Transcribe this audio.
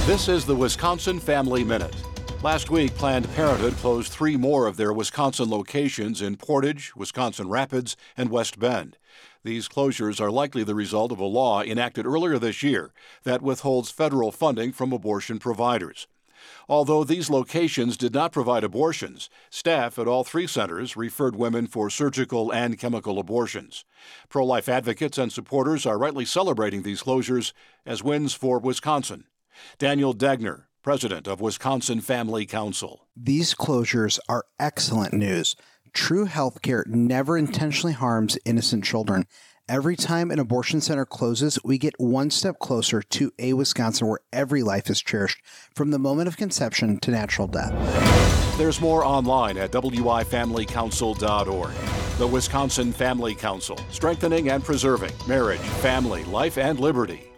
This is the Wisconsin Family Minute. Last week, Planned Parenthood closed 3 more of their Wisconsin locations in Portage, Wisconsin Rapids, and West Bend. These closures are likely the result of a law enacted earlier this year that withholds federal funding from abortion providers. Although these locations did not provide abortions, staff at all 3 centers referred women for surgical and chemical abortions. Pro-life advocates and supporters are rightly celebrating these closures as wins for Wisconsin. Daniel Degner, president of Wisconsin Family Council. These closures are excellent news. True health care never intentionally harms innocent children. Every time an abortion center closes, we get one step closer to a Wisconsin where every life is cherished, from the moment of conception to natural death. There's more online at wifamilycouncil.org. The Wisconsin Family Council, strengthening and preserving marriage, family, life, and liberty.